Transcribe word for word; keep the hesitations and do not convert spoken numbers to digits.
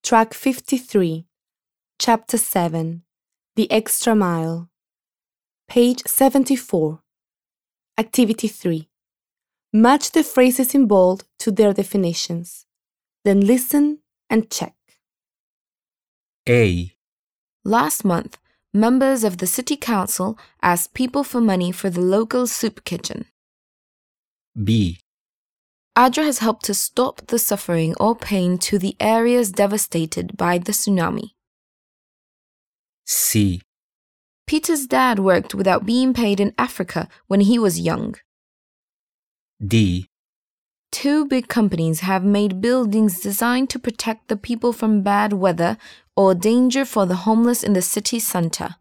Track fifty-three, Chapter seven, The Extra Mile. Page seventy-four. Activity three. Match the phrases in bold to their definitions. Then listen and check. A. Last month, members of the City Council asked people for money for the local soup kitchen. B. ADRA has helped to stop the suffering or pain to the areas devastated by the tsunami. C. Peter's dad worked without being paid in Africa when he was young. D. Two big companies have made buildings designed to protect the people from bad weather or danger for the homeless in the city center.